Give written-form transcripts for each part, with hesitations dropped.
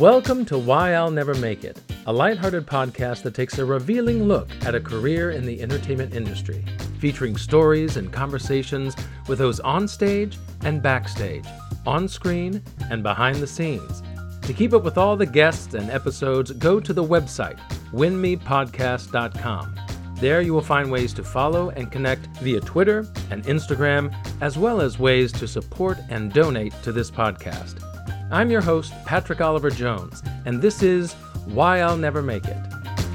Welcome to Why I'll Never Make It, a lighthearted podcast that takes a revealing look at a career in the entertainment industry, featuring stories and conversations with those on stage and backstage, on screen and behind the scenes. To keep up with all the guests and episodes, go to the website, winmepodcast.com. There you will find ways to follow and connect via Twitter and Instagram, as well as ways to support and donate to this podcast. I'm your host, Patrick Oliver Jones, and this is Why I'll Never Make It.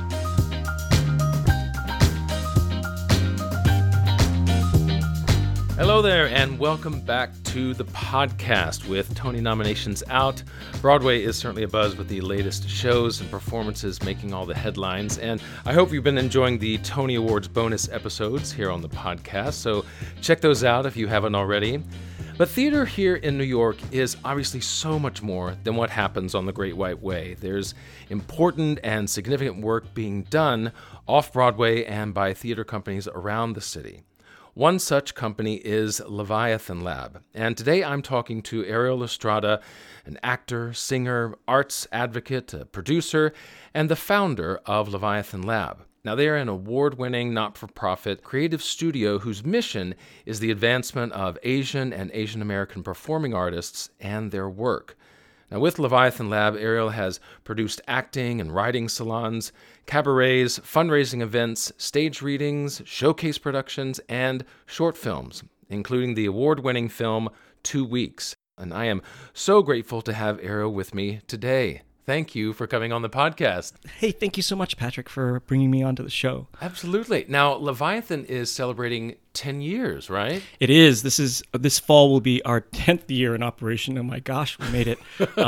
Hello there, and welcome back to the podcast. With Tony nominations out, Broadway is certainly abuzz with the latest shows and performances making all the headlines, and I hope you've been enjoying the Tony Awards bonus episodes here on the podcast, so check those out if you haven't already. But theater here in New York is obviously so much more than what happens on the Great White Way. There's important and significant work being done off-Broadway and by theater companies around the city. One such company is Leviathan Lab, and today I'm talking to Ariel Estrada, an actor, singer, arts advocate, a producer, and the founder of Leviathan Lab. Now, they are an award-winning, not-for-profit creative studio whose mission is the advancement of Asian and Asian American performing artists and their work. Now, with Leviathan Lab, Ariel has produced acting and writing salons, cabarets, fundraising events, stage readings, showcase productions, and short films, including the award-winning film 2 Weeks. And I am so grateful to have Ariel with me today. Thank you for coming on the podcast. Hey, thank you so much, Patrick, for bringing me onto the show. Absolutely. Now, Leviathan is celebrating 10 years, right? It is. This fall will be our 10th year in operation. Oh my gosh, we made it.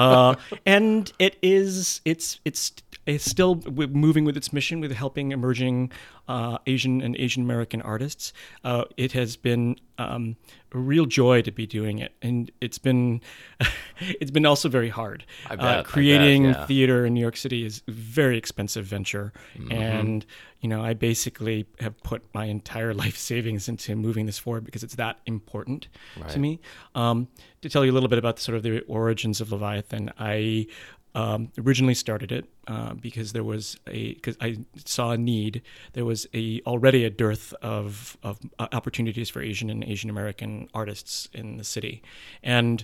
And it's still moving with its mission with helping emerging Asian and Asian American artists. It has been a real joy to be doing it, and it's been also very hard. I bet. Creating theater in New York City is a very expensive venture, and I basically have put my entire life savings into moving this forward because it's that important to me. To tell you a little bit about the origins of Leviathan, I originally started it because I saw a need. There was already a dearth of opportunities for Asian and Asian American artists in the city, and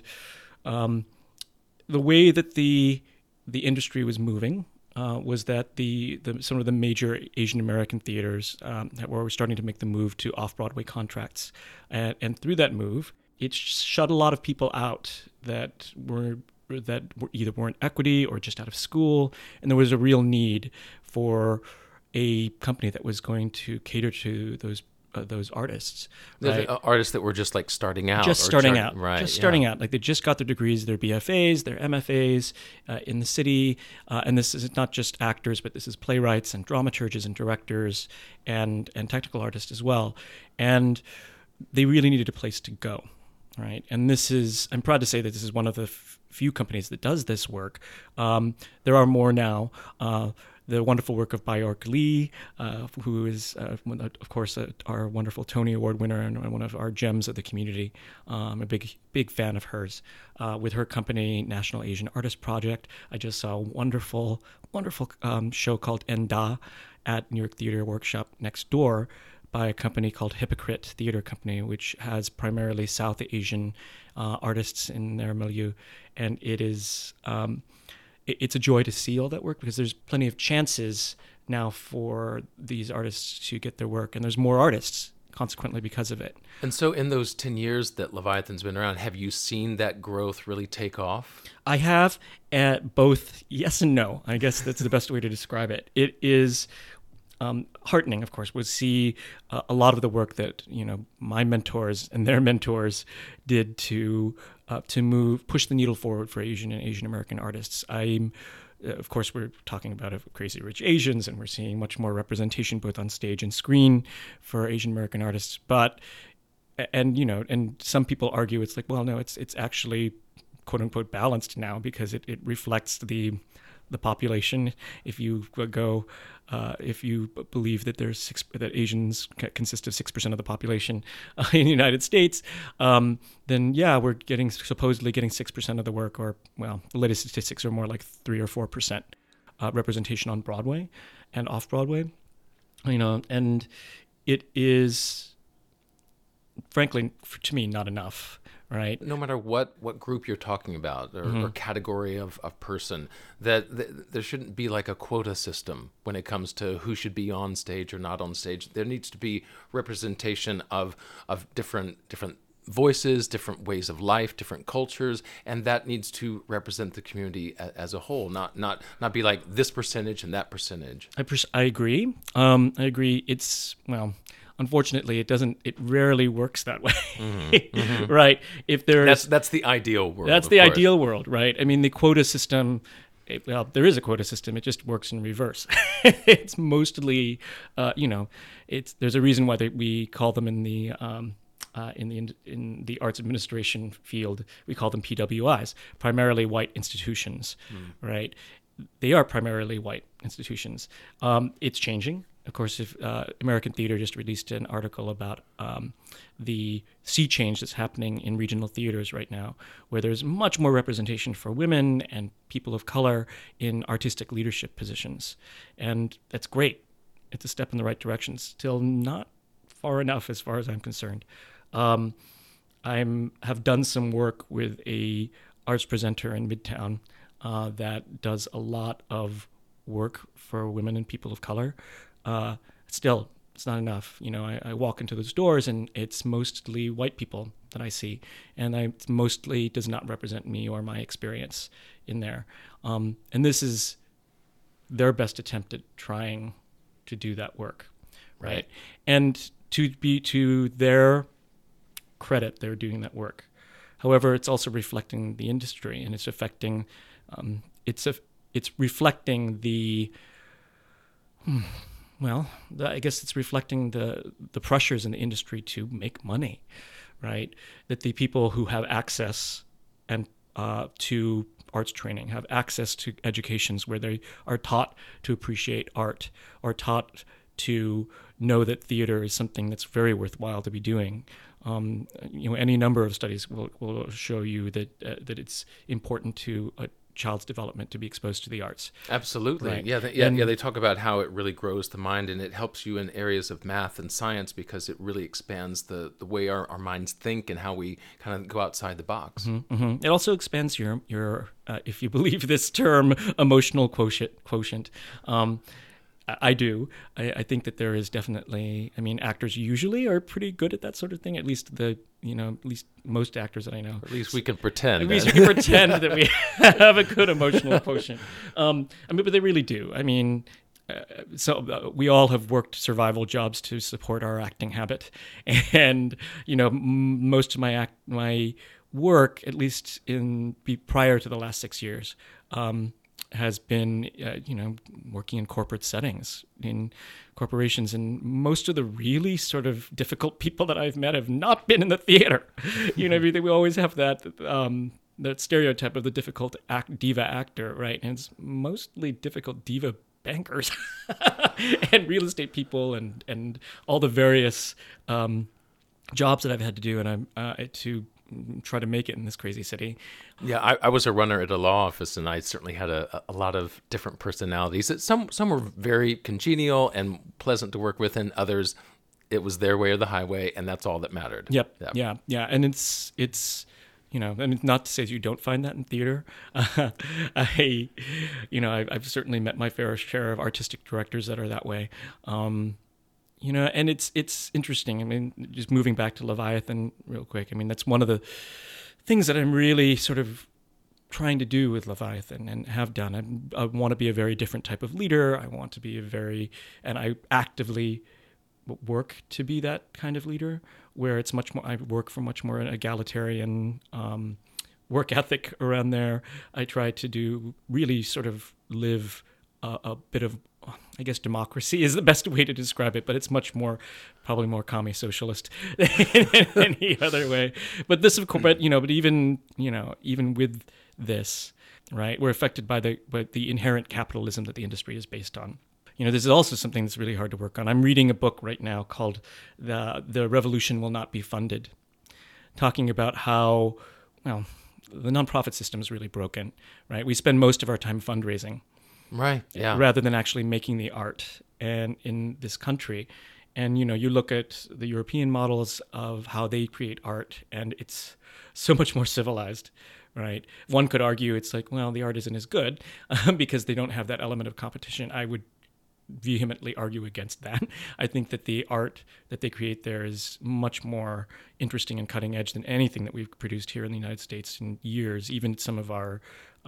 the way that the industry was moving was that some of the major Asian American theaters were starting to make the move to off-Broadway contracts, and through that move, it shut a lot of people out that either weren't equity or just out of school, and there was a real need for a company that was going to cater to those artists. Right? Artists that were just like starting out. Starting out. Like they just got their degrees, their BFAs, their MFAs in the city. And this is not just actors, but this is playwrights and dramaturges and directors and technical artists as well. And they really needed a place to go. Right. And I'm proud to say that this is one of the few companies that does this work. There are more now. The wonderful work of Byork Lee, who is, of course, our wonderful Tony Award winner and one of our gems of the community. I'm a big fan of hers. With her company, National Asian Artist Project, I just saw a wonderful show called Enda at New York Theater Workshop next door by a company called Hypocrite Theater Company, which has primarily South Asian artists in their milieu. And it is it's a joy to see all that work because there's plenty of chances now for these artists to get their work, and there's more artists consequently because of it. And so in those 10 years that Leviathan's been around, have you seen that growth really take off? I have, both yes and no. I guess that's the best way to describe it. It is heartening, of course, was see a lot of the work that my mentors and their mentors did to push the needle forward for Asian and Asian American artists. Of course, we're talking about Crazy Rich Asians, and we're seeing much more representation both on stage and screen for Asian American artists. But and some people argue it's like, well, no, it's actually quote unquote balanced now because it reflects the the population. If you go, if you believe that that Asians consist of 6% of the population in the United States, then yeah, we're supposedly getting 6% of the work, or well, the latest statistics are more like 3 or 4% representation on Broadway and off Broadway. And it is, frankly, to me, not enough. Right. No matter what group you're talking about, or category of person, that there shouldn't be like a quota system when it comes to who should be on stage or not on stage. There needs to be representation of different voices, different ways of life, different cultures, and that needs to represent the community as a whole, not be like this percentage and that percentage. I agree. I agree. Unfortunately, it rarely works that way. Right? If that's the ideal world. That's the ideal world, right? I mean, the quota system, there is a quota system. It just works in reverse. It's mostly, there's a reason why we call them in the arts administration field, we call them PWIs, primarily white institutions, right? They are primarily white institutions. It's changing. Of course, if American Theater just released an article about the sea change that's happening in regional theaters right now, where there's much more representation for women and people of color in artistic leadership positions. And that's great. It's a step in the right direction. Still not far enough as far as I'm concerned. I have done some work with a arts presenter in Midtown that does a lot of work for women and people of color. Still, it's not enough. I walk into those doors and it's mostly white people that I see, and it mostly does not represent me or my experience in there. And this is their best attempt at trying to do that work, right? And to their credit, they're doing that work. However, it's also reflecting the industry, and it's affecting. It's reflecting the. I guess it's reflecting the pressures in the industry to make money, right? That the people who have access and to arts training have access to educations where they are taught to appreciate art, or taught to know that theater is something that's very worthwhile to be doing. Any number of studies will show you that it's important to a child's development to be exposed to the arts. Absolutely. Right. Yeah, they talk about how it really grows the mind, and it helps you in areas of math and science because it really expands the way our minds think and how we kind of go outside the box. It also expands your if you believe this term, emotional quotient. I do. I think that there is definitely. I mean, actors usually are pretty good at that sort of thing. At least at least most actors that I know. At least we can pretend. At least we can pretend that we have a good emotional quotient. But they really do. I mean, we all have worked survival jobs to support our acting habit, and most of my work, at least prior to the last 6 years, has been, working in corporate settings, in corporations, and most of the really sort of difficult people that I've met have not been in the theater. We always have that stereotype of the difficult diva actor, right? And it's mostly difficult diva bankers and real estate people and all the various jobs that I've had to do, and I'm to try to make it in this crazy city. Yeah, I was a runner at a law office, and I certainly had a lot of different personalities. Some were very congenial and pleasant to work with, and others, it was their way or the highway, and that's all that mattered. Yep. Yeah. And it's not to say you don't find that in theater. I've certainly met my fair share of artistic directors that are that way. And it's interesting. I mean, just moving back to Leviathan real quick. I mean, that's one of the things that I'm really sort of trying to do with Leviathan and have done. I want to be a very different type of leader. I want to be and I actively work to be that kind of leader, where it's much more, I work for much more an egalitarian work ethic around there. I try to really sort of live a bit of, I guess democracy is the best way to describe it, but it's probably more commie socialist than any other way. But this, of course, but even with this, right? We're affected by the inherent capitalism that the industry is based on. This is also something that's really hard to work on. I'm reading a book right now called The Revolution Will Not Be Funded, talking about how, well, the nonprofit system is really broken, right? We spend most of our time fundraising. Right, yeah. Rather than actually making the art and in this country. And, you look at the European models of how they create art, and it's so much more civilized, right? One could argue it's like, well, the art isn't as good because they don't have that element of competition. I would vehemently argue against that. I think that the art that they create there is much more interesting and cutting edge than anything that we've produced here in the United States in years, even some of our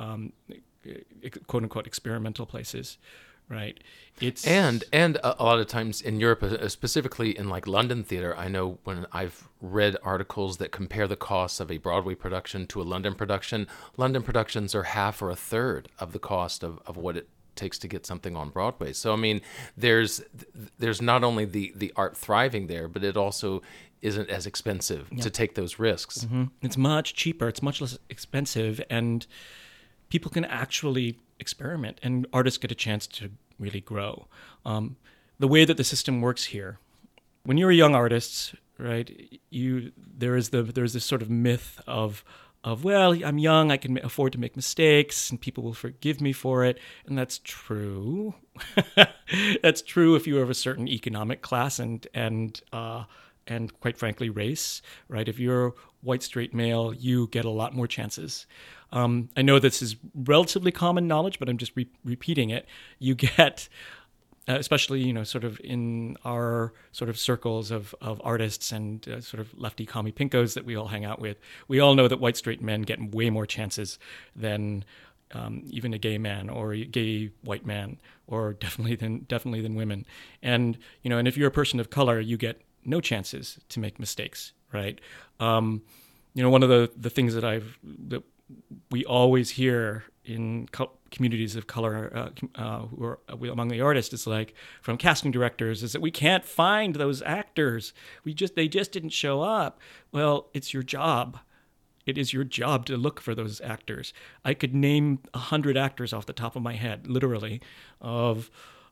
quote unquote experimental places. Right. And a lot of times in Europe, specifically in like London theater, I know when I've read articles that compare the costs of a Broadway production to a London production, London productions are half or a third of the cost of what it takes to get something on Broadway. So I mean, there's not only the art thriving there, but it also isn't as expensive to take those risks. Mm-hmm. It's much cheaper. It's much less expensive, and people can actually experiment, and artists get a chance to really grow. The way that the system works here, when you're a young artist, right, there's this sort of myth of well, I'm young, I can afford to make mistakes, and people will forgive me for it, and that's true. That's true if you're of a certain economic class and quite frankly race, right? If you're white straight male, you get a lot more chances. I know this is relatively common knowledge, but I'm just repeating it. You get, especially, sort of in our sort of circles of artists and sort of lefty commie pinkos that we all hang out with, we all know that white straight men get way more chances than even a gay man or a gay white man, or definitely than women. And, and if you're a person of color, you get no chances to make mistakes, right? One of the things that we always hear in communities of color who are among the artists is like from casting directors is that we can't find those actors. They just didn't show up. Well, it's your job. It is your job to look for those actors. I could name 100 actors off the top of my head, literally, of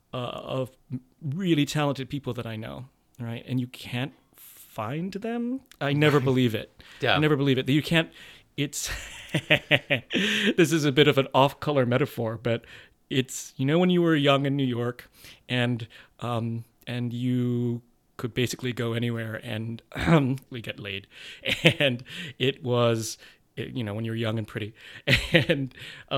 really talented people that I know, right? And you can't find them. I never believe it. Yeah. I never believe it. You can't. It's this is a bit of an off-color metaphor, but it's when you were young in New York, and you could basically go anywhere and we get laid, and it was when you're young and pretty, and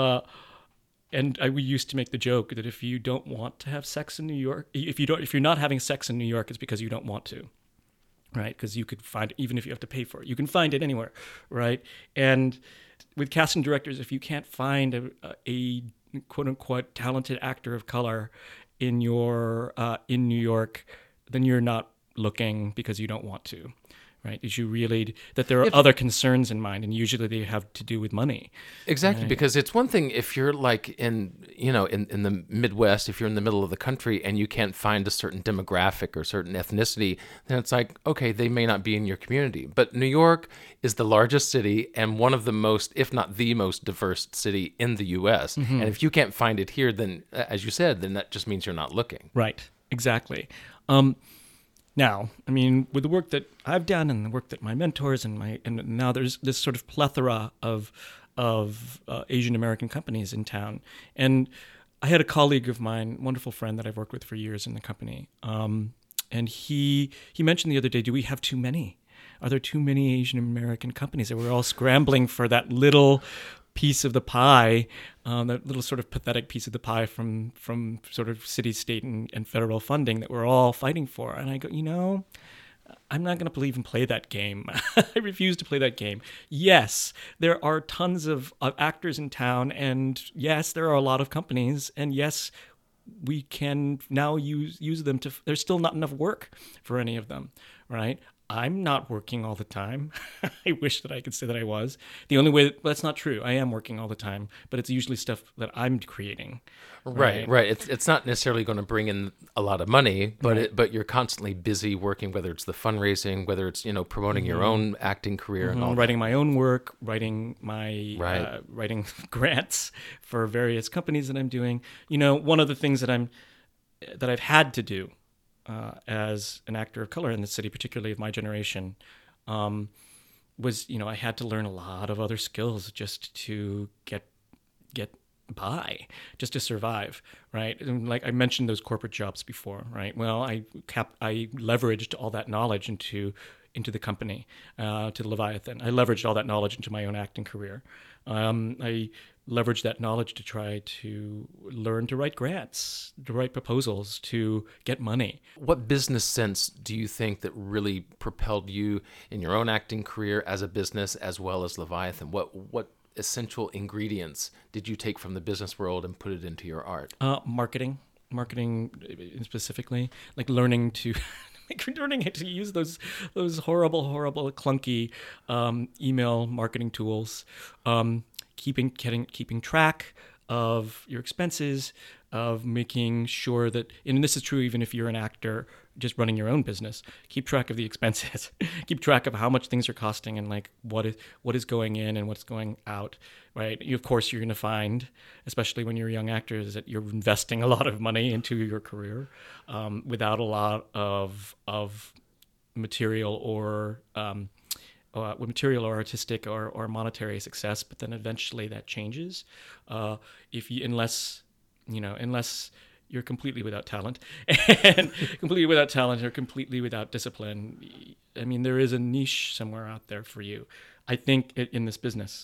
we used to make the joke that if you don't want to have sex in New York, if you're not having sex in New York, it's because you don't want to. Right, because you could find it, even if you have to pay for it, you can find it anywhere, right? And with casting directors, if you can't find a quote unquote talented actor of color in in New York, then you're not looking because you don't want to, right? Is you really that there are other concerns in mind, and usually they have to do with money. Exactly, right? Because it's one thing if you're like in the Midwest, if you're in the middle of the country and you can't find a certain demographic or certain ethnicity, then it's like, okay, they may not be in your community. But New York is the largest city and one of the most, if not the most diverse city in the U.S. Mm-hmm. And if you can't find it here, then, as you said, then that just means you're not looking. Right, exactly. Now, I mean, with the work that I've done and the work that my mentors and now there's this sort of plethora of Asian American companies in town. And I had a colleague of mine, wonderful friend that I've worked with for years in the company. And he mentioned the other day, do we have too many? Are there too many Asian American companies? And we're all scrambling for that little piece of the pie, that little sort of pathetic piece of the pie from sort of city, state, and federal funding that we're all fighting for. And I go, I'm not going to even play that game. I refuse to play that game. Yes, there are tons of actors in town, and yes, there are a lot of companies, and yes, we can now use them to. There's still not enough work for any of them, right? I'm not working all the time. I wish that I could say that I was. The only way, that's not true. I am working all the time, but it's usually stuff that I'm creating. Right. It's not necessarily going to bring in a lot of money, but Right. but you're constantly busy working, whether it's the fundraising, whether it's promoting your own acting career and all that. Writing my own work, writing my Right. writing grants for various companies that I'm doing. One of the things that I've had to do as an actor of color in the city, particularly of my generation, was I had to learn a lot of other skills just to get by, just to survive, right? And like I mentioned those corporate jobs before, right? Well, I leveraged all that knowledge into the company, to Leviathan. I leveraged all that knowledge into my own acting career. I leveraged that knowledge to try to learn to write grants, to write proposals, to get money. What business sense do you think that really propelled you in your own acting career as a business as well as Leviathan? What essential ingredients did you take from the business world and put it into your art? Marketing specifically, like learning to learning to use those horrible clunky email marketing tools, keeping track of your expenses, of making sure that, and this is true even if you're an actor just running your own business, keep track of the expenses, keep track of how much things are costing and like what is going in and what's going out, right? Of course, you're going to find, especially when you're young actors, that you're investing a lot of money into your career without a lot of material or artistic or monetary success. But then eventually that changes unless you're completely without talent and completely without talent or completely without discipline. I mean, there is a niche somewhere out there for you, I think, in this business.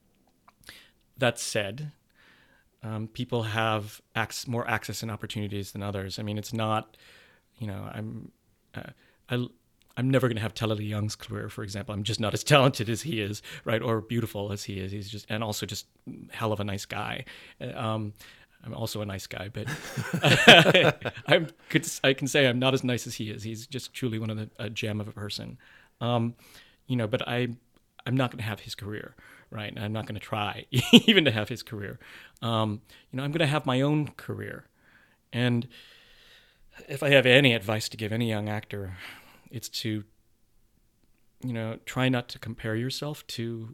That said, people have more access and opportunities than others. I mean, it's not, I'm never going to have Talia Young's career, for example. I'm just not as talented as he is, right? Or beautiful as he is. He's just, and also just hell of a nice guy. I'm also a nice guy, but I can say I'm not as nice as he is. He's just truly a gem of a person. But I'm not going to have his career, right? And I'm not going to try even to have his career. I'm going to have my own career. And if I have any advice to give any young actor, it's to, try not to compare yourself to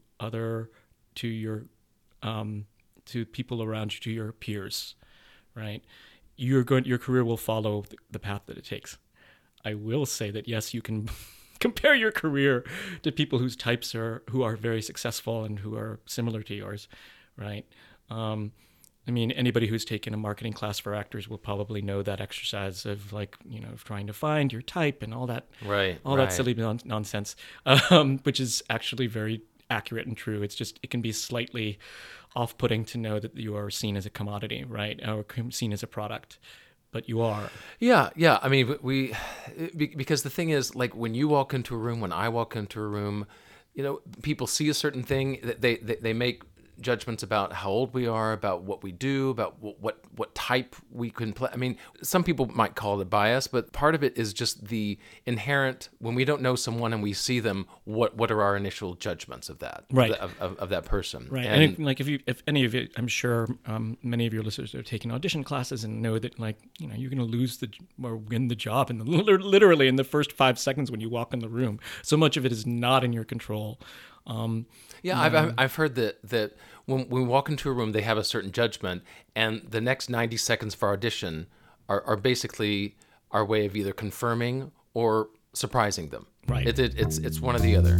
people around you, to your peers, right? Your career will follow the path that it takes. I will say that, yes, you can compare your career to people whose types who are very successful and who are similar to yours, right? I mean, anybody who's taken a marketing class for actors will probably know that exercise of of trying to find your type and all that, that silly nonsense, which is actually very accurate and true. It's just, it can be slightly off-putting to know that you are seen as a commodity, right? Or seen as a product, but you are. Yeah. I mean, because the thing is, like, when you walk into a room, when I walk into a room, people see a certain thing, they make judgments about how old we are, about what we do, about what type we can play. I mean, some people might call it bias, but part of it is just the inherent, when we don't know someone and we see them, what are our initial judgments of that, right, of that person, right? And if any of you, I'm sure many of your listeners are taking audition classes and know that you're going to lose or win the job literally in the first 5 seconds when you walk in the room. So much of it is not in your control. I've heard that when we walk into a room, they have a certain judgment, and the next 90 seconds for audition are basically our way of either confirming or surprising them. Right. It's one or the other.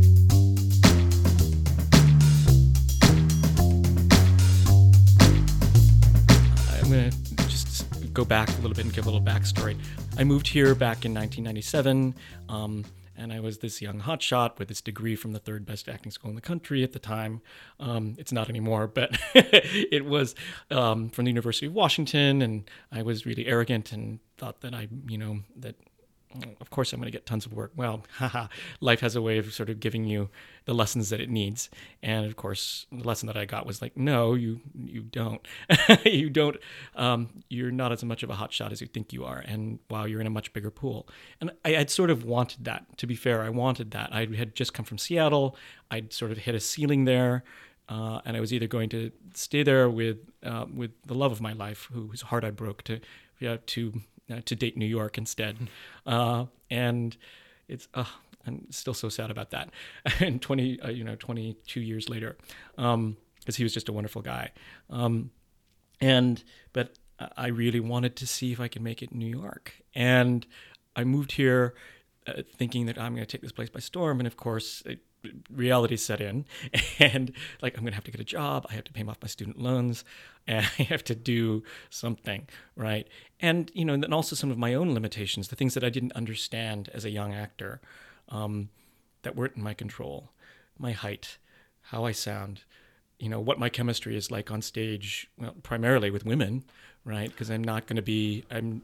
I'm going to just go back a little bit and give a little backstory. I moved here back in 1997. And I was this young hotshot with this degree from the third best acting school in the country at the time. It's not anymore, but it was from the University of Washington. And I was really arrogant and thought that of course I'm going to get tons of work. Well, haha, life has a way of sort of giving you the lessons that it needs. And of course, the lesson that I got was like, no, you don't. You don't. You're not as much of a hotshot as you think you are. And wow, you're in a much bigger pool. And I had sort of wanted that. To be fair, I wanted that. I had just come from Seattle. I'd sort of hit a ceiling there. And I was either going to stay there with the love of my life, whose heart I broke, to date New York instead. And it's I'm still so sad about that. And 22 years later, because he was just a wonderful guy. But I really wanted to see if I could make it in New York, and I moved here thinking that I'm going to take this place by storm. And of course, reality set in, and like, I'm going to have to get a job. I have to pay off my student loans, and I have to do something, right? And, and then also some of my own limitations, the things that I didn't understand as a young actor, that weren't in my control, my height, how I sound, what my chemistry is like on stage, well, primarily with women, right? Because I'm not going to be,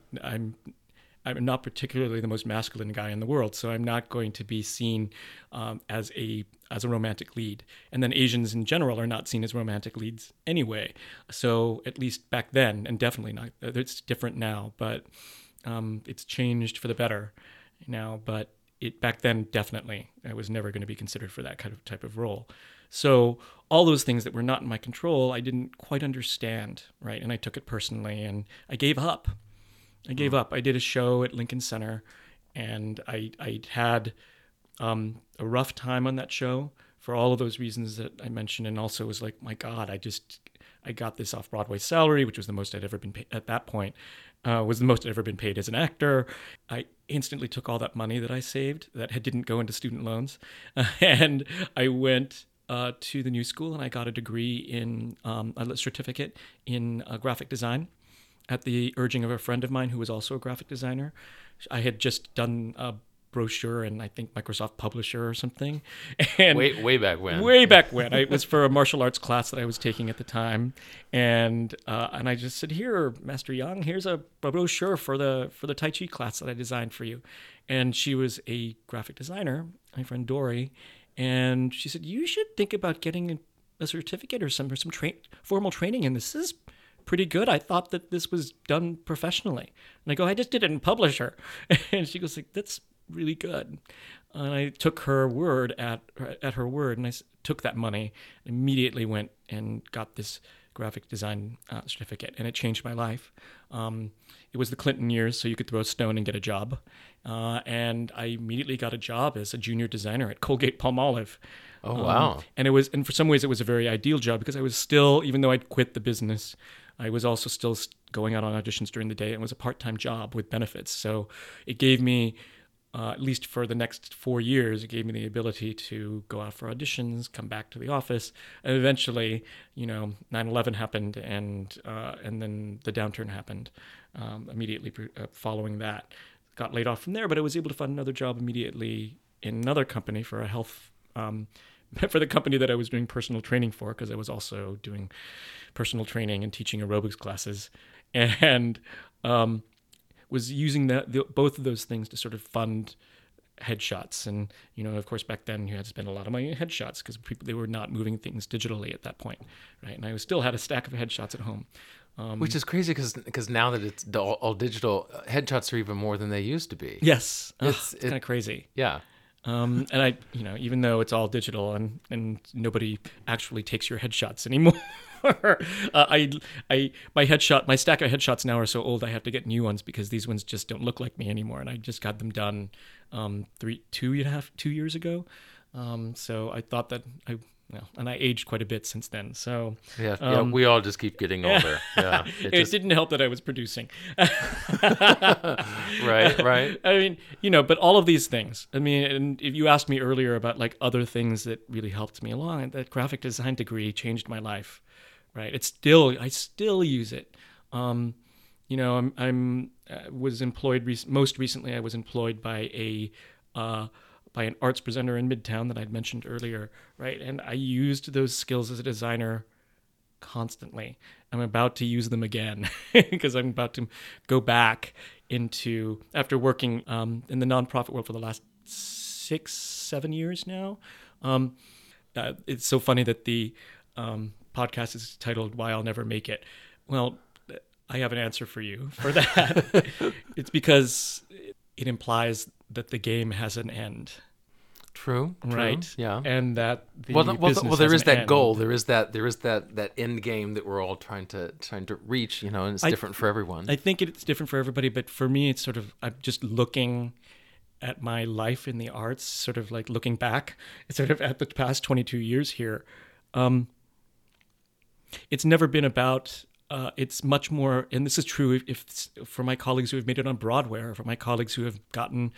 I'm not particularly the most masculine guy in the world, so I'm not going to be seen as a romantic lead. And then Asians in general are not seen as romantic leads anyway. So at least back then, and definitely not, it's different now, but it's changed for the better now. But back then, definitely, I was never going to be considered for that kind of type of role. So all those things that were not in my control, I didn't quite understand, right? And I took it personally, and I gave up. I did a show at Lincoln Center, and I had a rough time on that show for all of those reasons that I mentioned, and also was like, my God, I got this off-Broadway salary, which was the most I'd ever been paid at that point, was the most I'd ever been paid as an actor. I instantly took all that money that I saved that didn't go into student loans, and I went to the New School, and I got a degree in a certificate in graphic design, at the urging of a friend of mine who was also a graphic designer. I had just done a brochure in, I think, Microsoft Publisher or something. And way back when. Way back when. It was for a martial arts class that I was taking at the time. And I just said, here, Master Yang, here's a brochure for the Tai Chi class that I designed for you. And she was a graphic designer, my friend Dory. And she said, you should think about getting a certificate or some formal training in this. This is pretty good. I thought that this was done professionally. And I go, I just did it in Publisher. And she goes, like, that's really good. And I took her word at her word, and I took that money, immediately went and got this graphic design certificate, and it changed my life. It was the Clinton years, so you could throw a stone and get a job. And I immediately got a job as a junior designer at Colgate-Palmolive. Oh, wow. And for some ways, it was a very ideal job, because I was still, even though I'd quit the business, I was also still going out on auditions during the day, and it was a part-time job with benefits. So it gave me, at least for the next 4 years, it gave me the ability to go out for auditions, come back to the office, and eventually, 9/11 happened, and then the downturn happened immediately following that. Got laid off from there, but I was able to find another job immediately in another company for a health for the company that I was doing personal training for, because I was also doing personal training and teaching aerobics classes, and was using both of those things to sort of fund headshots. And, of course, back then you had to spend a lot of money on headshots, because they were not moving things digitally at that point, right? And I still had a stack of headshots at home. Which is crazy, because now that it's all digital, headshots are even more than they used to be. Yes. It's kind of crazy. Yeah. And I, even though it's all digital and nobody actually takes your headshots anymore, my stack of headshots now are so old I have to get new ones, because these ones just don't look like me anymore. And I just got them done 2 years ago. So I thought that and I aged quite a bit since then. So yeah, we all just keep getting older. Yeah, it didn't help that I was producing. Right. I mean, but all of these things. I mean, and if you asked me earlier about like other things that really helped me along, that graphic design degree changed my life. Right. I still use it. Was employed most recently. I was employed by an arts presenter in Midtown that I'd mentioned earlier, right? And I used those skills as a designer constantly. I'm about to use them again because I'm about to go back into, after working in the nonprofit world for the last 6-7 years now. It's so funny that the podcast is titled Why I'll Never Make It. Well, I have an answer for you for that. It's because it implies that the game has an end. True. Right. Yeah. And that the well, business there has is an that end. goal. There is that end game that we're all trying to reach. And it's different for everyone. I think it's different for everybody, but for me, it's sort of, I'm just looking at my life in the arts, sort of like looking back, sort of at the past 22 years here. It's never been about. It's much more, and this is true if for my colleagues who have made it on Broadway, or for my colleagues who've gotten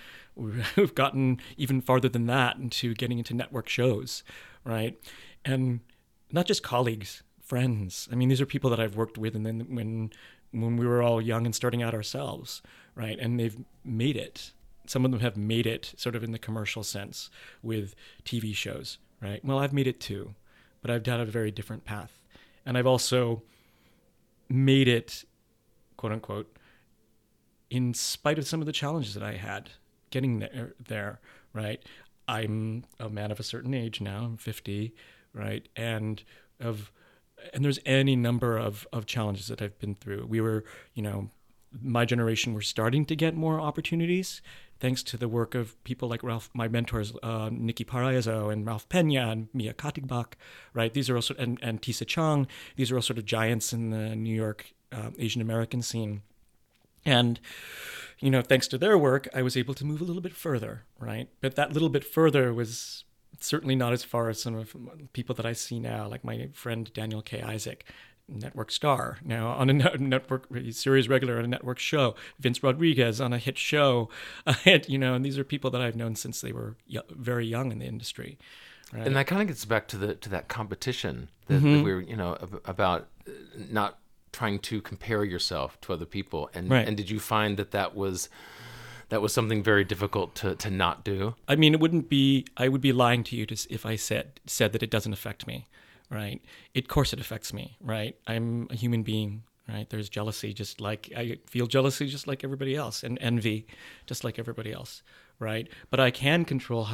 even farther than that into getting into network shows, right? And not just colleagues, friends. I mean, these are people that I've worked with, and then when we were all young and starting out ourselves, right? And they've made it. Some of them have made it sort of in the commercial sense with TV shows, right? Well, I've made it too, but I've done a very different path, and I've also made it, quote unquote, in spite of some of the challenges that I had getting there, right? I'm a man of a certain age now. I'm 50, right? And there's any number of challenges that I've been through. We were, my generation were starting to get more opportunities thanks to the work of people like my mentors, Nikki Paraiso and Ralph Pena and Mia Katigbak, right? These are also, and Tisa Chang, these are all sort of giants in the New York Asian American scene. And, thanks to their work, I was able to move a little bit further, right? But that little bit further was certainly not as far as some of the people that I see now, like my friend Daniel K. Isaac, network star, now on a network series regular on a network show. Vince Rodriguez on a hit show, and these are people that I've known since they were very young in the industry. Right? And that kind of gets back to that competition that we were, about not trying to compare yourself to other people. And right. And did you find that was something very difficult to not do? I mean, I would be lying to you if I said that it doesn't affect me. Right. Of course it affects me. Right. I'm a human being. Right. There's jealousy, just like I feel jealousy, just like everybody else, and envy, just like everybody else. Right. But I can control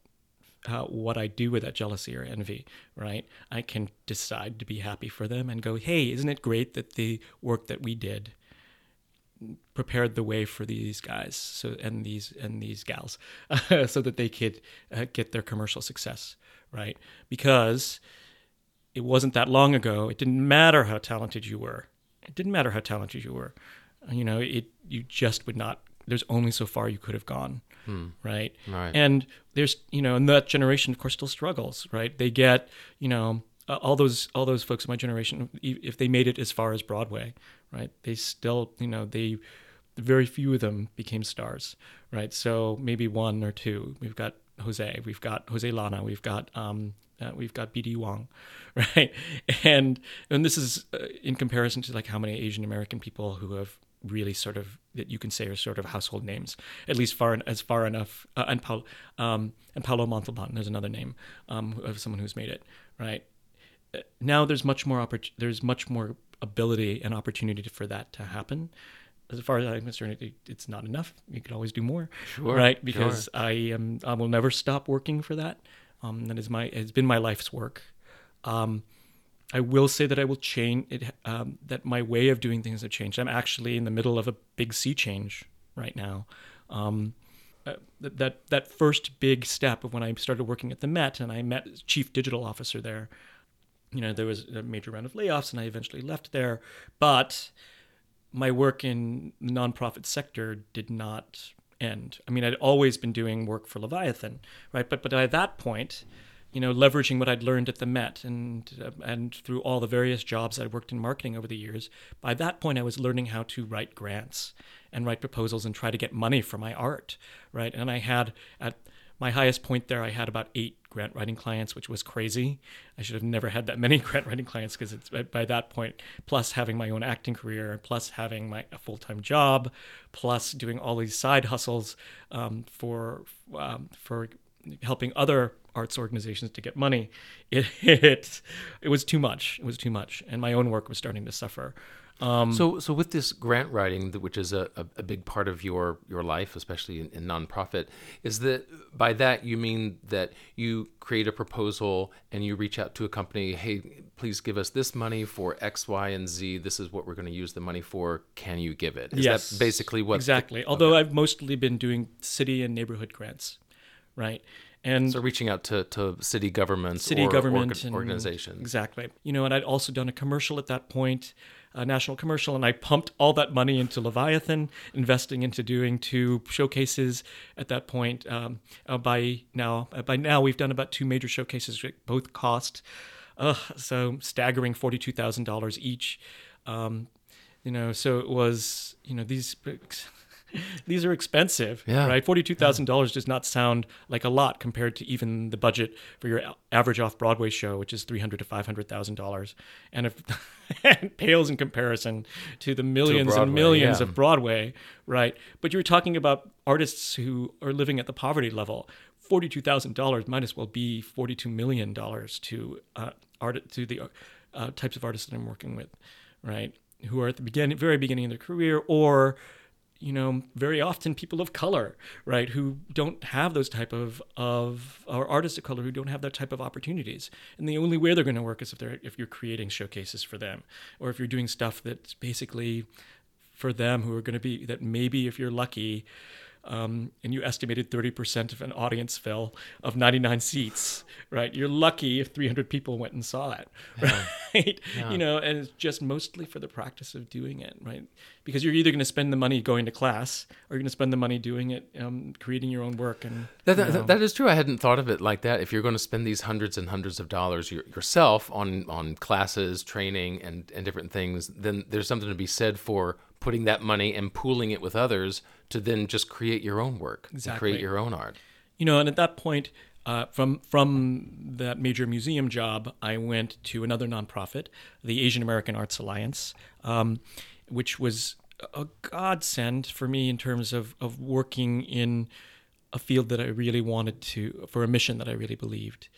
what I do with that jealousy or envy. Right. I can decide to be happy for them and go, hey, isn't it great that the work that we did prepared the way for these guys and these gals so that they could get their commercial success. Right. Because it wasn't that long ago. It didn't matter how talented you were. You just would not. There's only so far you could have gone, right? Right. And there's, and that generation, of course, still struggles, right? They get, all those folks in my generation, if they made it as far as Broadway, right? They still, very few of them became stars, right? So maybe one or two. We've got Jose Lana, we've got BD Wong, right? And this is in comparison to like how many Asian American people who have really sort of, that you can say are sort of household names, at least far enough. And Paulo Montalban, there's another name of someone who's made it, right? Now there's much more ability and opportunity for that to happen. As far as I'm concerned, it's not enough. You could always do more, sure, right? Because I will never stop working for that. That is it's been my life's work. I will say that I will change it. That my way of doing things have changed. I'm actually in the middle of a big sea change right now. That first big step of when I started working at the Met and I met Chief Digital Officer there. There was a major round of layoffs, and I eventually left there. But my work in the nonprofit sector did not end. I mean, I'd always been doing work for Leviathan, right? But at that point, leveraging what I'd learned at the Met and through all the various jobs I'd worked in marketing over the years, by that point I was learning how to write grants and write proposals and try to get money for my art, right? And I had, at my highest point there, I had about 8 grant writing clients, which was crazy. I should have never had that many grant writing clients because it's by that point, plus having my own acting career, plus having a full-time job, plus doing all these side hustles for helping other arts organizations to get money, it was too much. It was too much, and my own work was starting to suffer. So with this grant writing, which is a big part of your life, especially in nonprofit, is that by that you mean that you create a proposal and you reach out to a company, hey, please give us this money for X, Y, and Z. This is what we're going to use the money for. Can you give it? Is Yes, that basically what? Exactly. Although I've mostly been doing city and neighborhood grants, right? And So reaching out to city governments or and organizations. Exactly. And I'd also done a commercial at that point, a national commercial, and I pumped all that money into Leviathan, investing into doing 2 showcases at that point. By now, we've done about 2 major showcases, which both cost so staggering $42,000 each. So it was, these are expensive, right? $42,000 does not sound like a lot compared to even the budget for your average off-Broadway show, which is $300,000 to $500,000, and it pales in comparison to the millions and millions of Broadway, right? But you're talking about artists who are living at the poverty level. $42,000 might as well be $42 million to the types of artists that I'm working with, right? Who are at the very beginning of their career, or very often people of color, right, who don't have those type of or artists of color who don't have that type of opportunities. And the only way they're going to work is if you're creating showcases for them, or if you're doing stuff that's basically for them, who are going to be, that maybe if you're lucky, and you estimated 30% of an audience fill of 99 seats, right? You're lucky if 300 people went and saw it, right? Yeah. And it's just mostly for the practice of doing it, right? Because you're either going to spend the money going to class, or you're going to spend the money doing it, creating your own work. And that is true. I hadn't thought of it like that. If you're going to spend these hundreds and hundreds of dollars yourself on classes, training, and different things, then there's something to be said for putting that money and pooling it with others to then just create your own work, exactly. Create your own art. And at that point, from that major museum job, I went to another nonprofit, the Asian American Arts Alliance, which was a godsend for me in terms of working in a field that I really wanted to, for a mission that I really believed.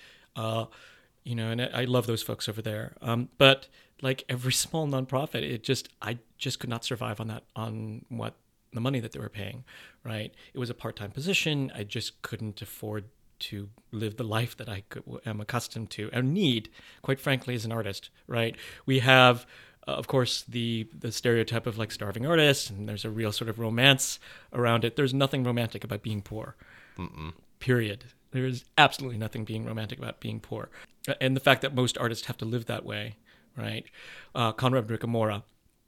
And I love those folks over there. But like every small nonprofit, I just could not survive on what the money that they were paying, right? It was a part-time position. I just couldn't afford to live the life that I am accustomed to and need, quite frankly, as an artist, right? We have, of course, the stereotype of like starving artists, and there's a real sort of romance around it. There's nothing romantic about being poor, period. There is absolutely nothing being romantic about being poor. And the fact that most artists have to live that way, right? Conrad Ricamora,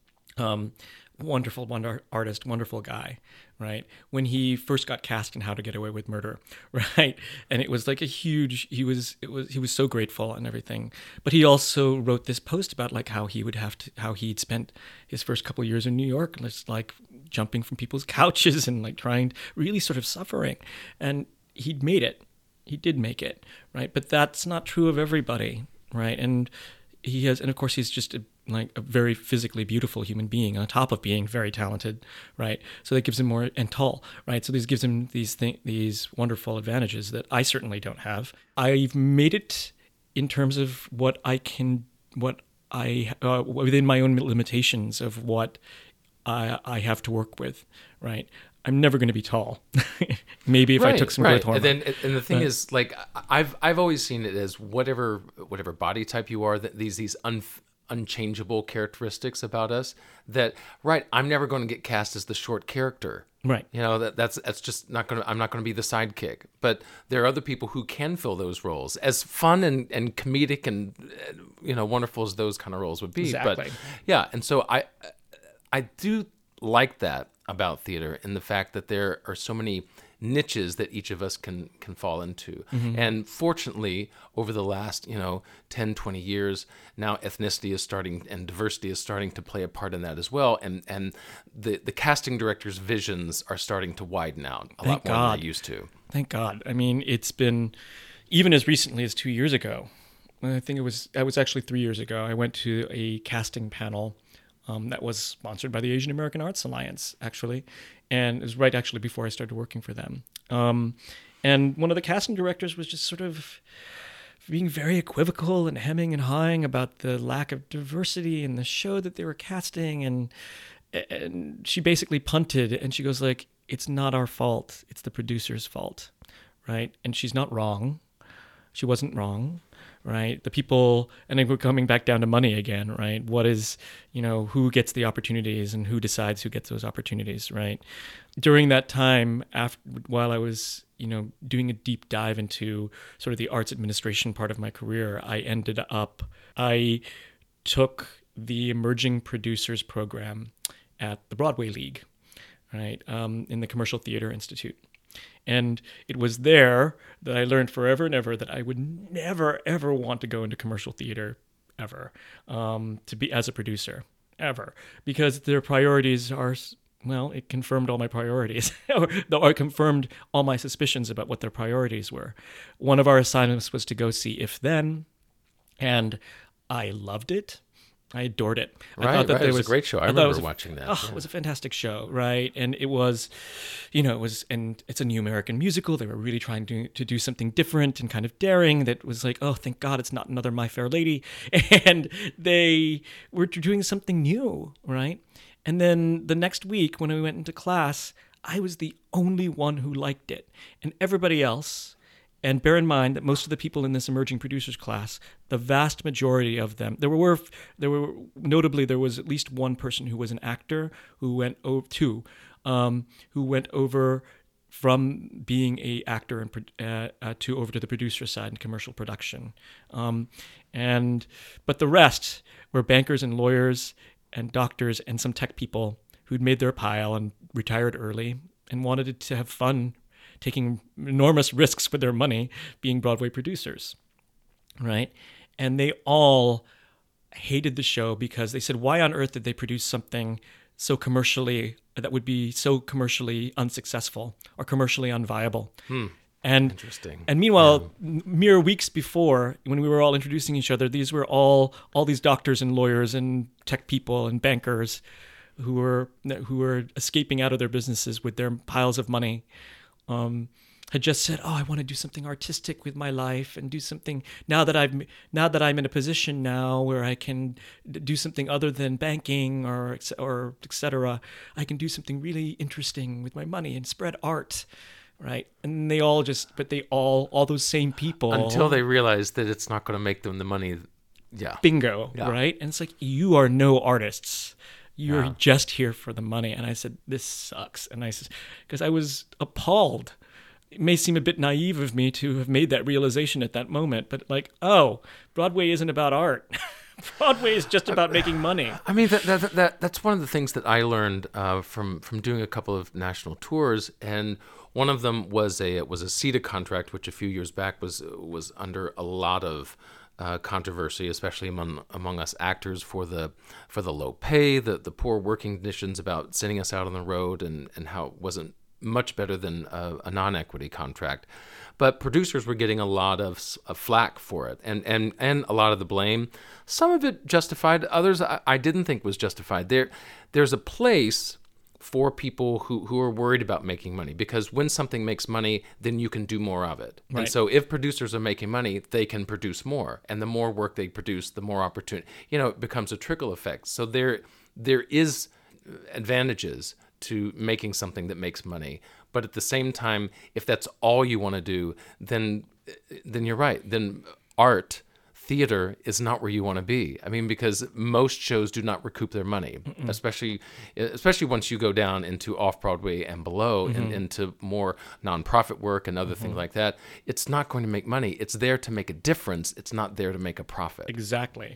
wonderful artist, wonderful guy, right? When he first got cast in How to Get Away with Murder, right? And it was like he was so grateful and everything. But he also wrote this post about like how he'd spent his first couple of years in New York, just like jumping from people's couches and like really sort of suffering. And he'd made it. He did make it, right? But that's not true of everybody, right? And of course he's just a very physically beautiful human being on top of being very talented, right? So that gives him more, and tall, right? So this gives him these wonderful advantages that I certainly don't have. I've made it in terms of what I within my own limitations of what I have to work with, right? I'm never going to be tall. Maybe if I took some growth hormone. And the thing is, like, I've always seen it as whatever body type you are, that these unchangeable characteristics about us. That I'm never going to get cast as the short character. Right. That's just not going to. I'm not going to be the sidekick. But there are other people who can fill those roles, as fun and comedic and wonderful as those kind of roles would be. Exactly. But yeah, and so I do like that about theater, in the fact that there are so many niches that each of us can fall into. Mm-hmm. And fortunately, over the last 10, 20 years, now ethnicity is starting, and diversity is starting to play a part in that as well. And the casting directors' visions are starting to widen out a lot more than they used to. Thank God. I mean, it's been, even as recently as 2 years ago, I think it was actually 3 years ago, I went to a casting panel that was sponsored by the Asian American Arts Alliance, actually. And it was right actually before I started working for them. And one of the casting directors was just sort of being very equivocal and hemming and hawing about the lack of diversity in the show that they were casting. And she basically punted, and she goes like, it's not our fault. It's the producer's fault, right? And she's not wrong. She wasn't wrong, right? The people, and then we're coming back down to money again, right? What is, who gets the opportunities and who decides who gets those opportunities, right? During that time, while I was, doing a deep dive into sort of the arts administration part of my career, I took the Emerging Producers Program at the Broadway League, right, in the Commercial Theater Institute. And it was there that I learned forever and ever that I would never, ever want to go into commercial theater ever, to be as a producer, ever. Because their priorities are, well, it confirmed all my priorities, or it confirmed all my suspicions about what their priorities were. One of our assignments was to go see If Then, and I loved it. I adored it. Right, I thought that it was a great show. I remember watching that. It was a fantastic show, right? And it was, and it's a new American musical. They were really trying to do something different and kind of daring that was like, oh, thank God it's not another My Fair Lady. And they were doing something new, right? And then the next week when we went into class, I was the only one who liked it. And everybody else... And bear in mind that most of the people in this emerging producers class, the vast majority of them, there was at least one person who was an actor who went over from being a actor and over to the producer side in commercial production, but the rest were bankers and lawyers and doctors and some tech people who'd made their pile and retired early and wanted to have fun, taking enormous risks with their money, being Broadway producers, right? And they all hated the show because they said, why on earth did they produce something that would be so commercially unsuccessful or commercially unviable? And interesting. And meanwhile, mere weeks before, when we were all introducing each other, these were all these doctors and lawyers and tech people and bankers who were escaping out of their businesses with their piles of money. Had just said, "Oh, I want to do something artistic with my life and do something now that I'm in a position now where I can do something other than banking or etc. I can do something really interesting with my money and spread art." Right. And all those same people, until they realize that it's not going to make them the money. Yeah. Bingo. Yeah. Right. And it's like, you are no artists. You're just here for the money. And I said, this sucks. And I said, because I was appalled. It may seem a bit naive of me to have made that realization at that moment, but like, oh, Broadway isn't about art. Broadway is just about making money. I mean, that's one of the things that I learned from doing a couple of national tours, and one of them was a CETA contract, which a few years back was under a lot of controversy, especially among us actors, for the low pay, the poor working conditions, about sending us out on the road, and how it wasn't much better than a non-equity contract. But producers were getting a lot of flack for it, and a lot of the blame. Some of it justified, others I didn't think was justified. There's a place for people who are worried about making money, because when something makes money, then you can do more of it. Right. And so if producers are making money, they can produce more. And the more work they produce, the more opportunity. It becomes a trickle effect. So there is advantages to making something that makes money. But at the same time, if that's all you want to do, then you're right. Then theater is not where you want to be. I mean, because most shows do not recoup their money, especially once you go down into off-Broadway and below, and into more nonprofit work and other things like that. It's not going to make money. It's there to make a difference. It's not there to make a profit. Exactly.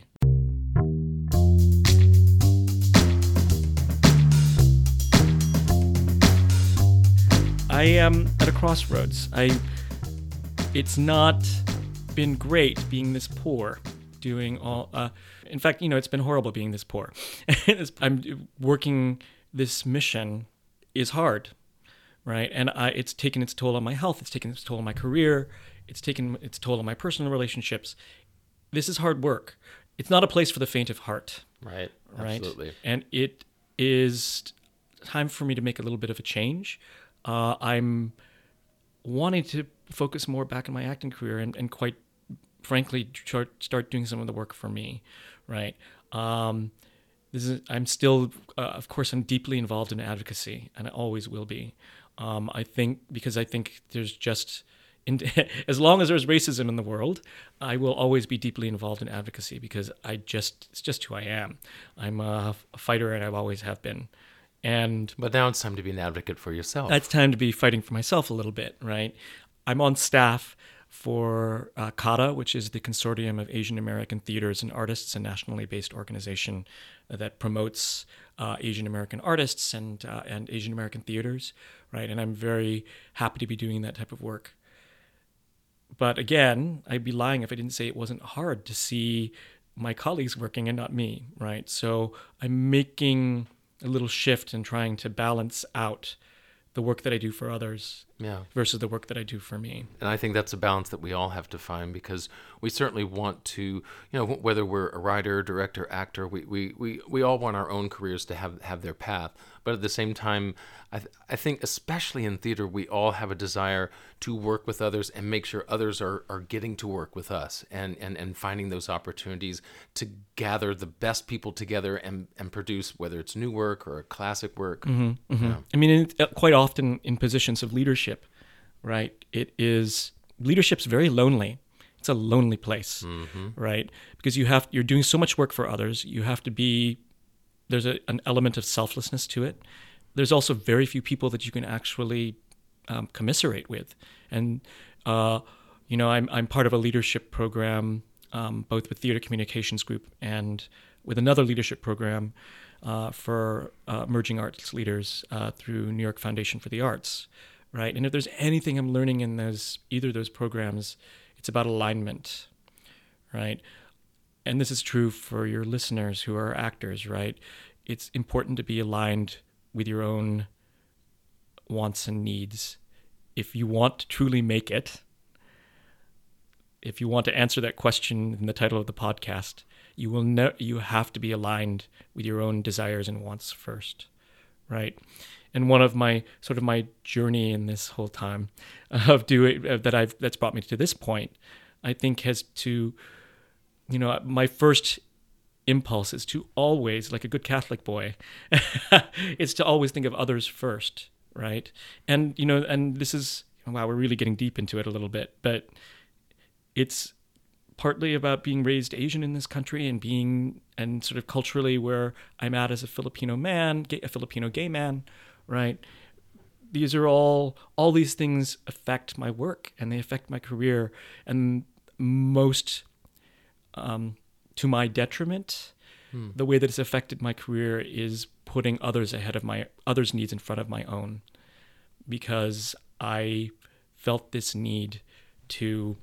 I am at a crossroads. It's not been great being this poor, doing all. In fact, it's been horrible being this poor. I'm working this mission is hard, right? And it's taken its toll on my health. It's taken its toll on my career. It's taken its toll on my personal relationships. This is hard work. It's not a place for the faint of heart. Right. Absolutely. And it is time for me to make a little bit of a change. I'm wanting to focus more back on my acting career and quite frankly start doing some of the work for me, right? I'm still, of course, I'm deeply involved in advocacy, and I always will be. I think there's just, as long as there's racism in the world, I will always be deeply involved in advocacy because it's just who I am. I'm a fighter, and I've always have been. But now it's time to be an advocate for yourself. It's time to be fighting for myself a little bit, right? I'm on staff for CADA, which is the Consortium of Asian American Theaters and Artists, a nationally based organization that promotes Asian American artists and Asian American theaters, right? And I'm very happy to be doing that type of work. But again, I'd be lying if I didn't say it wasn't hard to see my colleagues working and not me, right? So I'm making a little shift and trying to balance out the work that I do for others versus the work that I do for me. And I think that's a balance that we all have to find, because we certainly want to, whether we're a writer, director, actor, we all want our own careers to have their path. But at the same time, I think especially in theater, we all have a desire to work with others and make sure others are getting to work with us and finding those opportunities to gather the best people together and produce, whether it's new work or classic work. Mm-hmm, mm-hmm. I mean, quite often in positions of leadership, right? Leadership's very lonely. It's a lonely place, right? Because you're doing so much work for others. There's an element of selflessness to it. There's also very few people that you can actually commiserate with. And, I'm part of a leadership program, both with Theater Communications Group and with another leadership program for emerging arts leaders through New York Foundation for the Arts, right? And if there's anything I'm learning in either of those programs, it's about alignment, right? And this is true for your listeners who are actors, right? It's important to be aligned with your own wants and needs. If you want to truly make it, if you want to answer that question in the title of the podcast, you have to be aligned with your own desires and wants first, right? And one of my journey in this whole time of that's brought me to this point, I think has to, my first impulse is to always, like a good Catholic boy, is to always think of others first, right? And, and this is, wow, we're really getting deep into it a little bit, but it's partly about being raised Asian in this country and sort of culturally where I'm at as a Filipino man, a Filipino gay man, right? These are all these things affect my work and they affect my career, and most to my detriment. The way that it's affected my career is putting others others' needs in front of my own, because I felt this need to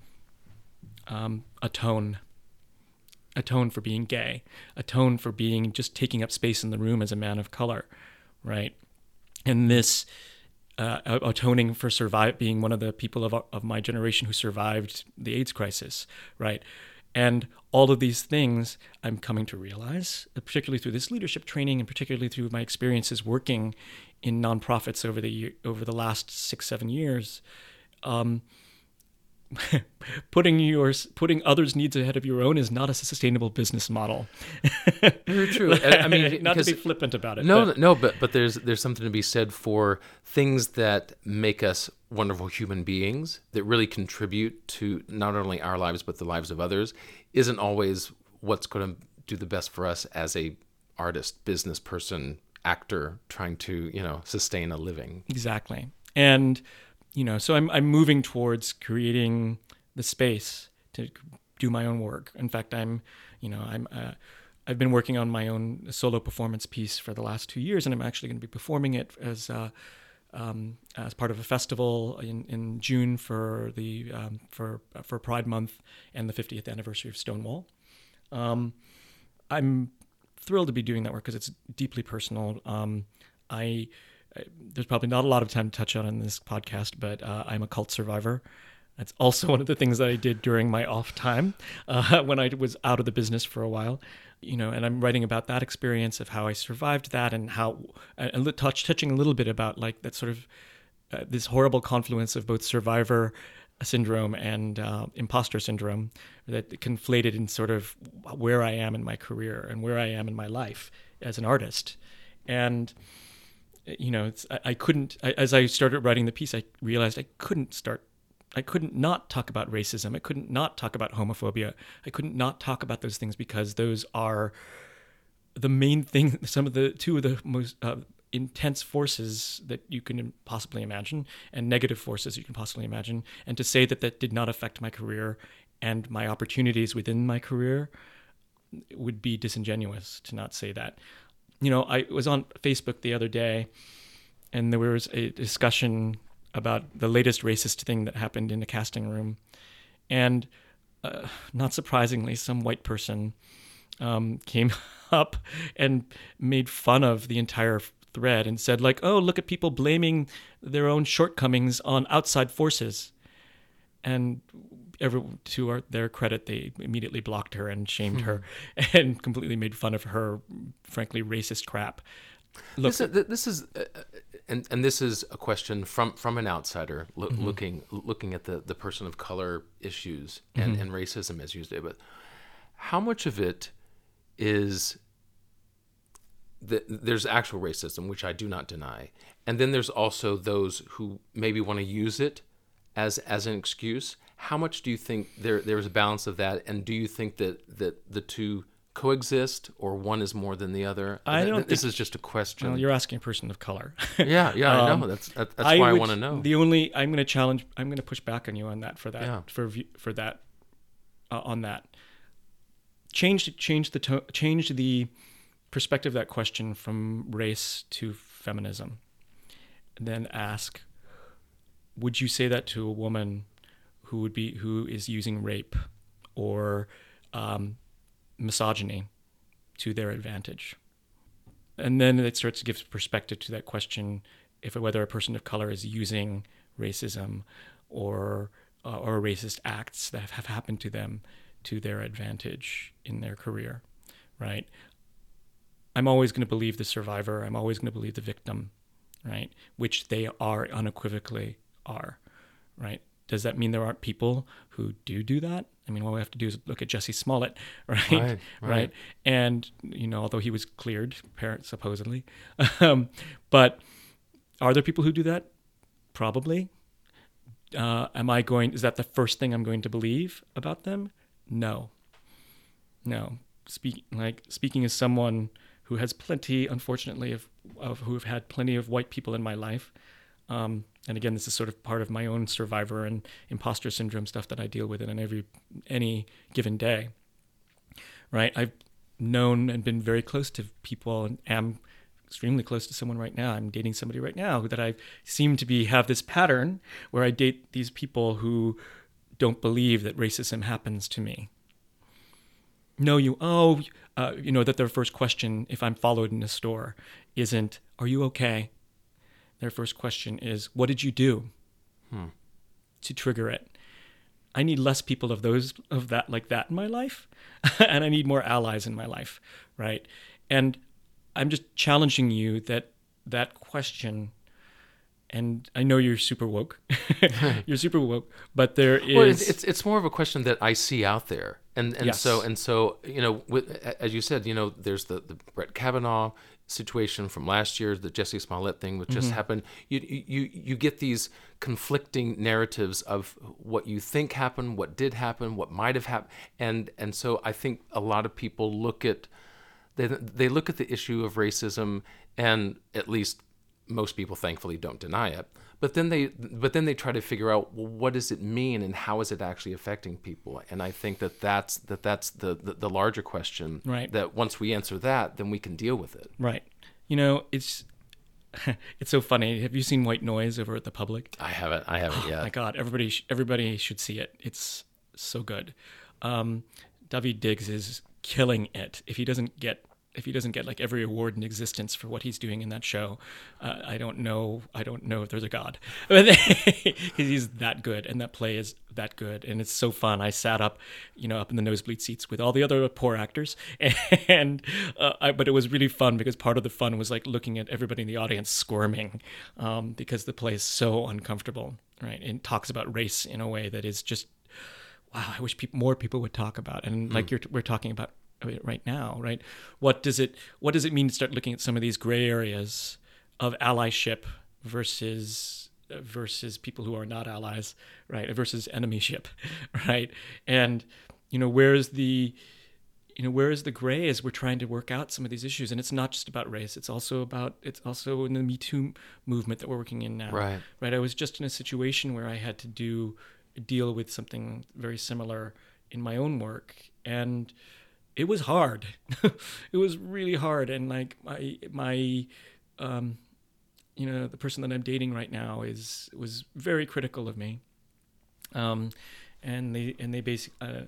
atone for being gay, atone for just taking up space in the room as a man of color, right? And this atoning for being one of the people of my generation who survived the AIDS crisis, right? And all of these things I'm coming to realize, particularly through this leadership training and particularly through my experiences working in nonprofits over the last 6-7 years, putting others' needs ahead of your own is not a sustainable business model. Very true. I mean, not to be flippant about it. But there's something to be said for things that make us wonderful human beings that really contribute to not only our lives but the lives of others. Isn't always what's going to do the best for us as a artist, business person, actor trying to sustain a living. Exactly. And so I'm moving towards creating the space to do my own work. In fact, I've been working on my own solo performance piece for the last 2 years, and I'm actually going to be performing it as part of a festival in June for Pride Month and the 50th anniversary of Stonewall. I'm thrilled to be doing that work because it's deeply personal. There's probably not a lot of time to touch on in this podcast, but I'm a cult survivor. That's also one of the things that I did during my off time when I was out of the business for a while. And I'm writing about that experience of how I survived that and touching a little bit about like that sort of this horrible confluence of both syndrome and imposter syndrome that conflated in sort of where I am in my career and where I am in my life as an artist. And I couldn't. As I started writing the piece, I realized I couldn't not talk about racism. I couldn't not talk about homophobia. I couldn't not talk about those things because those are the main thing. Two of the most intense forces that you can possibly imagine, and negative forces you can possibly imagine. And to say that did not affect my career and my opportunities within my career would be disingenuous to not say that. I was on Facebook the other day, and there was a discussion about the latest racist thing that happened in a casting room. And not surprisingly, some white person came up and made fun of the entire thread and said, like, oh, look at people blaming their own shortcomings on outside forces. And to their credit, they immediately blocked her and shamed her and completely made fun of her, frankly, racist crap. Look, this is a question from an outsider looking at the person of color issues and racism as you say. But how much of it is there's actual racism, which I do not deny, and then there's also those who maybe want to use it as an excuse. How much do you think there's a balance of that, and do you think that the two coexist, or one is more than the other? This is just a question. Well, you're asking a person of color. Yeah, I know. That's why I want to know. I'm going to push back on you on that on that. Change the perspective of that question from race to feminism, and then ask, would you say that to a woman who is using rape or misogyny to their advantage? And then it starts to give perspective to that question, whether a person of color is using racism or racist acts that have happened to them to their advantage in their career, right? I'm always going to believe the survivor. I'm always going to believe the victim, right? Which they are unequivocally are, right? Does that mean there aren't people who do that? I mean, all we have to do is look at Jussie Smollett, right? Right. And, although he was cleared, supposedly. But are there people who do that? Probably. Is that the first thing I'm going to believe about them? No. Speaking as someone who has plenty, unfortunately, who have had plenty of white people in my life, and again, this is sort of part of my own survivor and imposter syndrome stuff that I deal with in any given day, right? I've known and been very close to people, and am extremely close to someone right now. I'm dating somebody right now that I seem to have this pattern where I date these people who don't believe that racism happens to me. That their first question, if I'm followed in a store, isn't, are you okay? Their first question is, what did you do to trigger it? I need less people of that like that in my life, and I need more allies in my life, right? And I'm just challenging you that question. And I know you're super woke. You're super woke, but there is. Well, it's more of a question that I see out there, and yes. so as you said, there's the Brett Kavanaugh situation from last year, the Jussie Smollett thing, which just happened. You get these conflicting narratives of what you think happened, what did happen, what might have happened, and so I think a lot of people look at the issue of racism, and at least most people thankfully don't deny it, but then they try to figure out, well, what does it mean and how is it actually affecting people? And I think that's the larger question, right? That once we answer that, then we can deal with it, right? It's so funny. Have you seen White Noise over at the Public? I haven't yet. Oh my God, everybody should see it. It's so good. Daveed Diggs is killing it. If he doesn't get like every award in existence for what he's doing in that show, I don't know if there's a God, because he's that good, and that play is that good, and it's so fun. I sat up in the nosebleed seats with all the other poor actors, but it was really fun because part of the fun was like looking at everybody in the audience squirming, because the play is so uncomfortable, right? And talks about race in a way that is just, wow, I wish more people would talk about. And like we're talking about right now, right? What does it mean to start looking at some of these gray areas of allyship versus people who are not allies, right? Versus enemyship, right? And where's the gray as we're trying to work out some of these issues? And it's not just about race. It's also in the Me Too movement that we're working in now. Right. I was just in a situation where I had to deal with something very similar in my own work, and it was hard. It was really hard. And like my the person that I'm dating right now was very critical of me. And they basically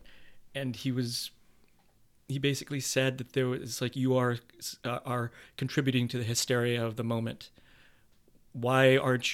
he basically said that there was like, you are contributing to the hysteria of the moment. Where's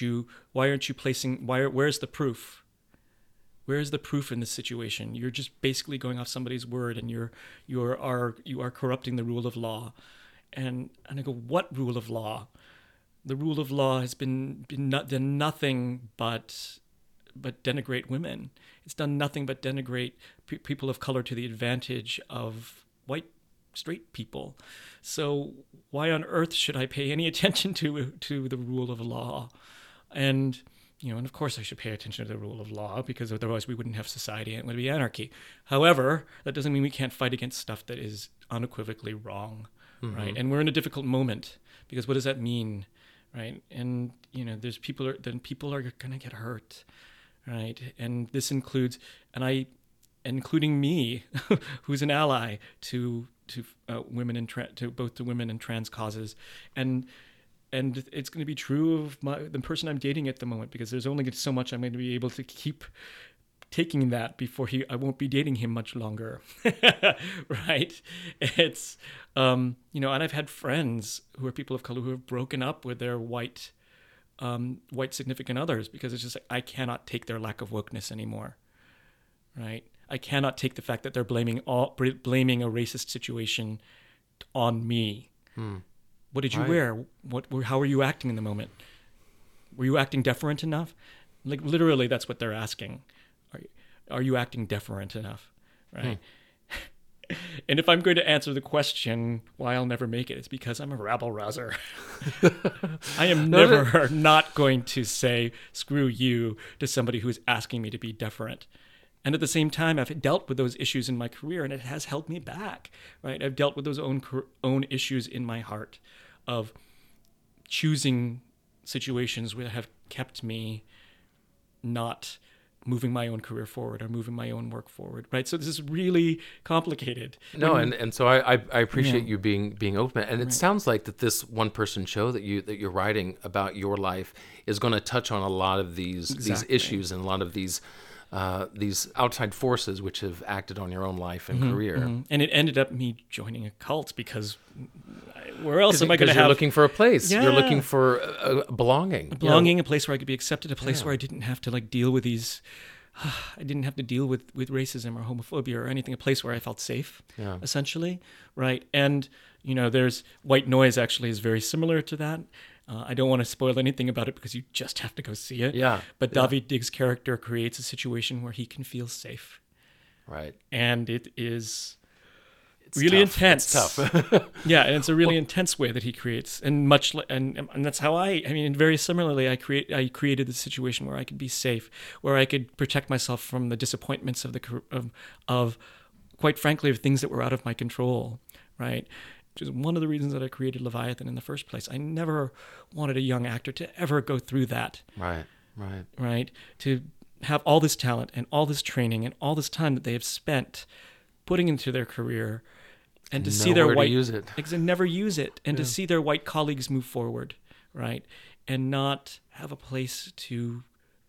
the proof? Where's the proof in this situation? You're just basically going off somebody's word, and you are corrupting the rule of law. And I go, what rule of law? The rule of law has been done nothing but denigrate women. It's done nothing but denigrate people of color to the advantage of white straight people. So why on earth should I pay any attention to the rule of law? And and of course I should pay attention to the rule of law, because otherwise we wouldn't have society and it would be anarchy. However, that doesn't mean we can't fight against stuff that is unequivocally wrong, right? And we're in a difficult moment, because what does that mean, right? And there's people are going to get hurt, right? And this includes, including me, who's an ally to women and to both the women and trans causes, and it's going to be true of the person I'm dating at the moment, because there's only so much I'm going to be able to keep taking that before I won't be dating him much longer, right? It's and I've had friends who are people of color who have broken up with their white significant others, because it's just like, I cannot take their lack of wokeness anymore, right? I cannot take the fact that they're blaming a racist situation on me. What did you wear? How were you acting in the moment? Were you acting deferent enough? Like, literally, that's what they're asking. Are you acting deferent enough? Right? And if I'm going to answer the question why I'll never make it, it's because I'm a rabble-rouser. I am never not going to say "screw you" to somebody who is asking me to be deferent. And at the same time, I've dealt with those issues in my career, and it has held me back, right? I've dealt with those own issues in my heart of choosing situations that have kept me not moving my own career forward or moving my own work forward, right? So this is really complicated. No, and so I appreciate you being open. And it sounds like that this one-person show that you're writing about your life is going to touch on a lot of these issues and a lot of these outside forces which have acted on your own life and career. And it ended up me joining a cult, because where else am I going to have... You're looking for a place. Yeah. You're looking for a belonging. A place where I could be accepted, a place where I didn't have to deal with these... I didn't have to deal with racism or homophobia or anything, a place where I felt safe, essentially, right? And, there's White Noise actually is very similar to that. I don't want to spoil anything about it, because you just have to go see it. Yeah. But Daveed Diggs' character creates a situation where he can feel safe. Right. And it's really intense. It's tough. Yeah, and it's a really intense way that he creates, and that's how very similarly, I created the situation where I could be safe, where I could protect myself from the disappointments of quite frankly, of things that were out of my control, right? Which is one of the reasons that I created Leviathan in the first place. I never wanted a young actor to ever go through that. Right. To have all this talent and all this training and all this time that they have spent putting into their career, and to see their white use it. Never use it, and to see their white colleagues move forward, right, and not have a place to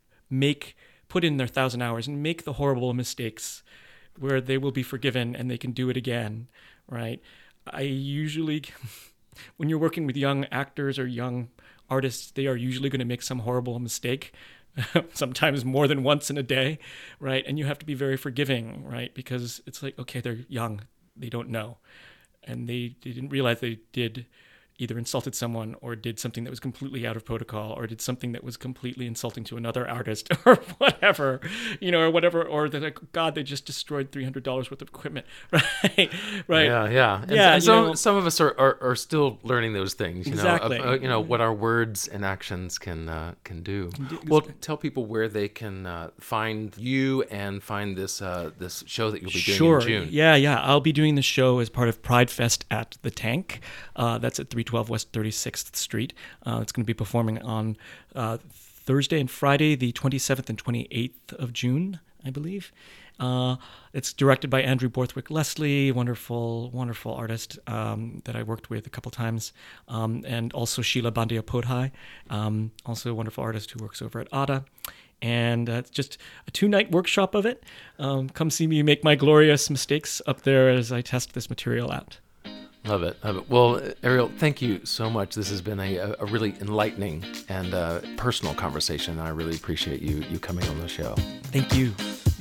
put in their 1,000 hours and make the horrible mistakes where they will be forgiven and they can do it again, right? I usually, when you're working with young actors or young artists, they are usually going to make some horrible mistake, sometimes more than once in a day, right? And you have to be very forgiving, right? Because it's like, okay, they're young, they don't know, and they didn't realize they did either insulted someone or did something that was completely out of protocol or did something that was completely insulting to another artist or whatever, or that, like, God, they just destroyed $300 worth of equipment, right? Yeah. And some of us are still learning those things, exactly. What our words and actions can do. Well, tell people where they can find you and find this show that you'll be doing in June. Yeah. I'll be doing the show as part of Pride Fest at the Tank. That's at 312 West 36th Street. It's going to be performing on Thursday and Friday, the 27th and 28th of June, I believe. It's directed by Andrew Borthwick Leslie, wonderful artist that I worked with a couple times, and also Sheila Bandiapodhai, also a wonderful artist who works over at ADA. And it's just a 2-night workshop of it. Come see me make my glorious mistakes up there as I test this material out. Love it. Well, Ariel, thank you so much. This has been a really enlightening and personal conversation. I really appreciate you coming on the show. Thank you.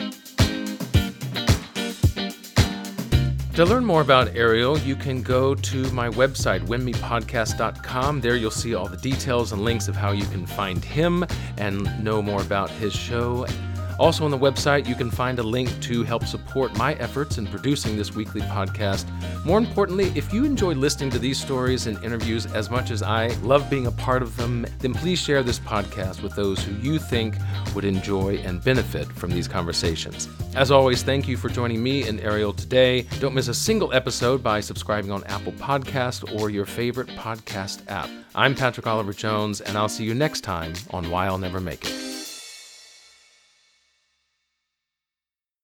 To learn more about Ariel, you can go to my website, winmepodcast.com. There you'll see all the details and links of how you can find him and know more about his show. Also on the website, you can find a link to help support my efforts in producing this weekly podcast. More importantly, if you enjoy listening to these stories and interviews as much as I love being a part of them, then please share this podcast with those who you think would enjoy and benefit from these conversations. As always, thank you for joining me and Ariel today. Don't miss a single episode by subscribing on Apple Podcast or your favorite podcast app. I'm Patrick Oliver Jones, and I'll see you next time on Why I'll Never Make It.